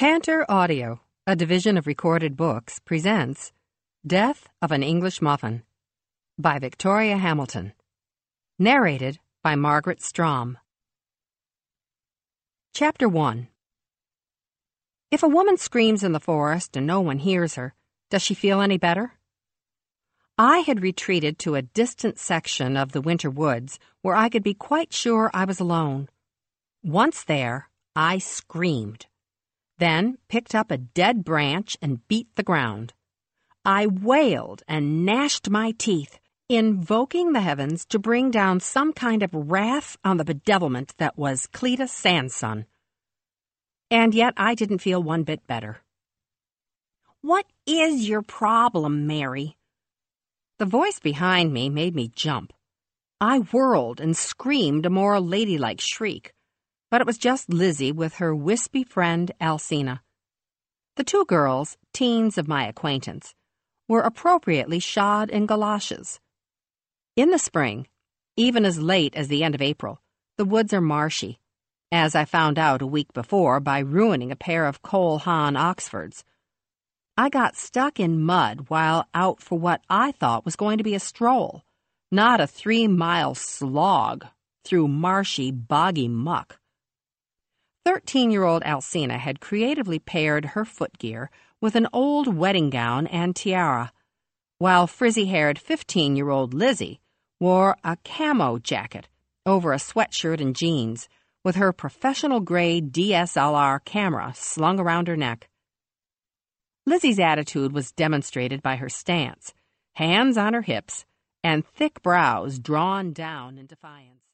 Tantor Audio, a division of Recorded Books, presents Death of an English Muffin by Victoria Hamilton. Narrated by Margaret Strom. Chapter 1. If a woman screams in the forest and no one hears her, does she feel any better? I had retreated to a distant section of the winter woods where I could be quite sure I was alone. Once there, I screamed. Then picked up a dead branch and beat the ground. I wailed and gnashed my teeth, invoking the heavens to bring down some kind of wrath on the bedevilment that was Cleta Sanson. And yet I didn't feel one bit better. "What is your problem, Mary?" The voice behind me made me jump. I whirled and screamed a more ladylike shriek, but it was just Lizzie with her wispy friend Alcina. The two girls, teens of my acquaintance, were appropriately shod in galoshes. In the spring, even as late as the end of April, the woods are marshy, as I found out a week before by ruining a pair of Cole Haan Oxfords. I got stuck in mud while out for what I thought was going to be a stroll, not a 3-mile slog through marshy, boggy muck. 13-year-old Alcina had creatively paired her footgear with an old wedding gown and tiara, while frizzy-haired 15-year-old Lizzie wore a camo jacket over a sweatshirt and jeans, with her professional-grade DSLR camera slung around her neck. Lizzie's attitude was demonstrated by her stance, hands on her hips, and thick brows drawn down in defiance.